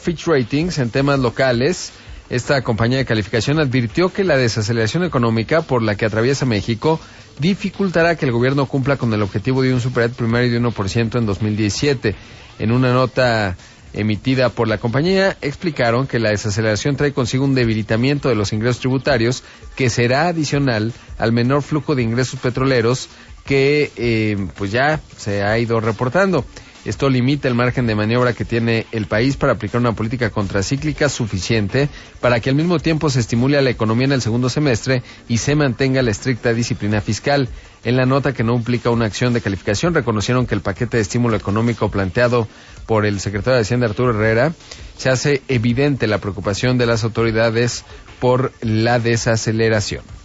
Fitch Ratings en temas locales. Esta compañía de calificación advirtió que la desaceleración económica por la que atraviesa México dificultará que el gobierno cumpla con el objetivo de un superávit primario de 1% en 2017. En una nota emitida por la compañía, explicaron que la desaceleración trae consigo un debilitamiento de los ingresos tributarios que será adicional al menor flujo de ingresos petroleros que pues ya se ha ido reportando. Esto limita el margen de maniobra que tiene el país para aplicar una política contracíclica suficiente para que al mismo tiempo se estimule a la economía en el segundo semestre y se mantenga la estricta disciplina fiscal. En la nota, que no implica una acción de calificación, reconocieron que el paquete de estímulo económico planteado por el secretario de Hacienda, Arturo Herrera, se hace evidente la preocupación de las autoridades por la desaceleración.